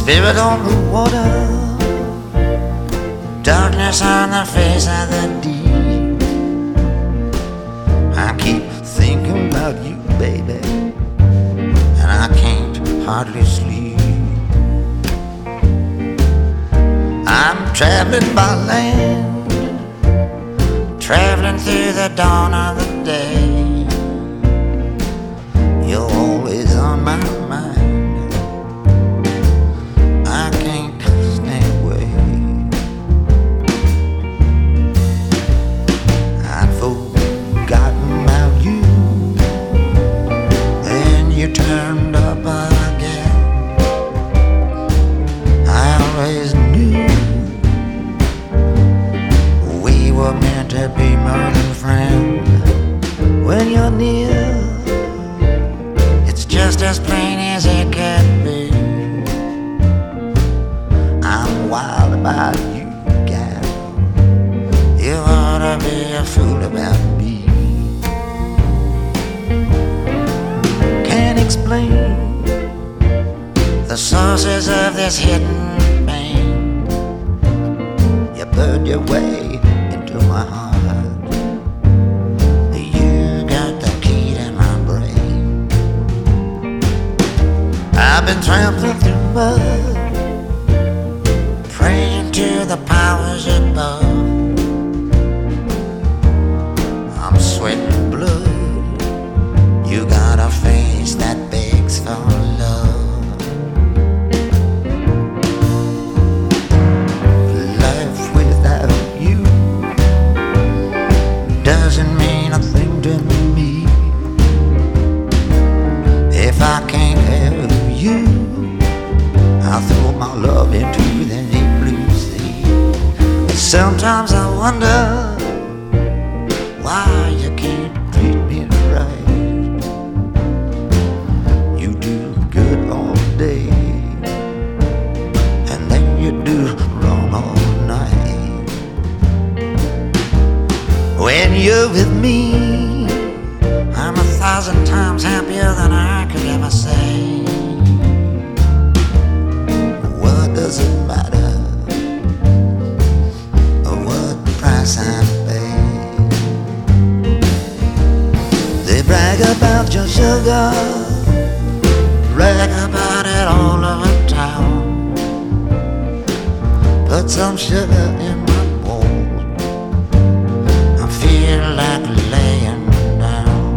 Spirit on the water, darkness on the face of the deep. I keep thinking about you, baby, and I can't hardly sleep. I'm traveling by land, traveling through the dawn of the day. You're always on my mind, I can't stay away. I'd forgotten about you, and you turned up again. I always knew we were meant to be more than friends. When you're near, it's just as plain as it can be. I'm wild about you, gal. You ought to be a fool about me. Can't explain the sources of this hidden pain. You burned your way into my heart. You got the key to my brain. I've been trampling through mud, praying to the powers above. I'm sweating blood. You got a face that begs for love. Life without you doesn't mean a thing to me. If I can't have you, I'll throw my love into the deep blue sea. Sometimes I wonder why you can't treat me right. You do good all day, and then you do wrong all night. When you're with me, I'm 1,000 times happier than I could ever say. What does it matter what price I pay? They brag about your sugar, brag about it all over town. Put some sugar in my bowl, I feel like laying down.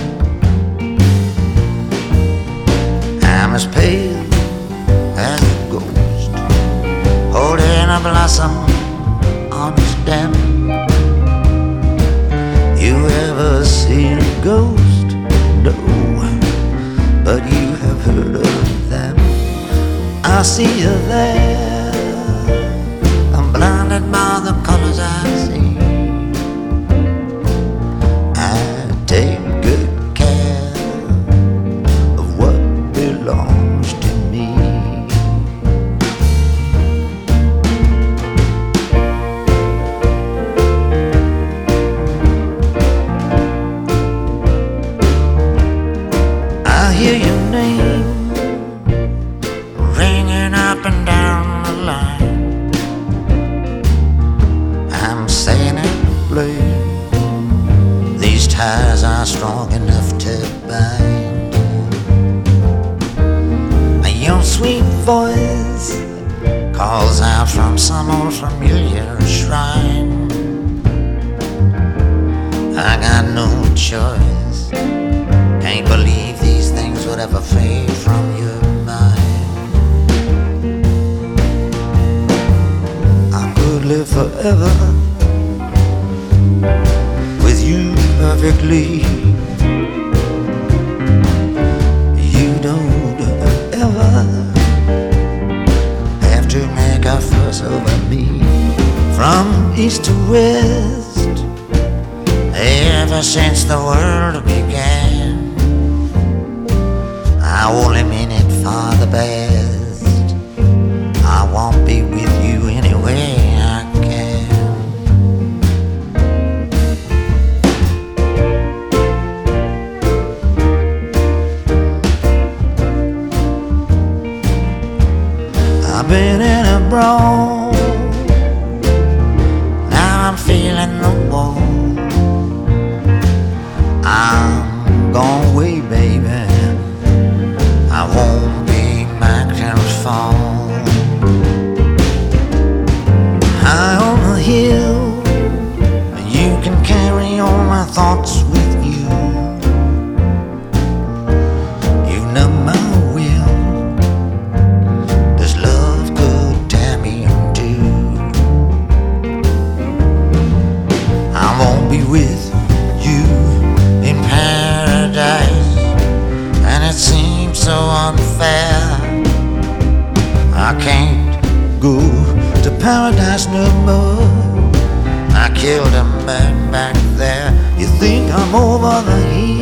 I'm as pale as a ghost, holding a blossom on its stem. You ever seen a ghost? No, but you have heard of them. I see you there, I'm blinded by the colors I see. I take good care of what belongs to me. I hear your name ringing up and down the line. I'm saying it plain, these ties are strong enough to bind. Your sweet voice calls out from some old familiar shrine. I got no choice, can't believe these things would ever fade from your mind. I could live forever with you perfectly. You don't ever have to make a fuss over me. From east to west, ever since the world began, I only mean it for the best. I won't be with you any way I can. been in a brawl. Now I'm feeling the wall. I'm gone away, baby. I won't be back till fall. High on the hill, you can carry all my thoughts with you. You've numbed my will. This love could tear me in two. I won't be with you in paradise, and it seems so unfair. I can't go to paradise no more. I killed a man back there. You think I'm over the hill?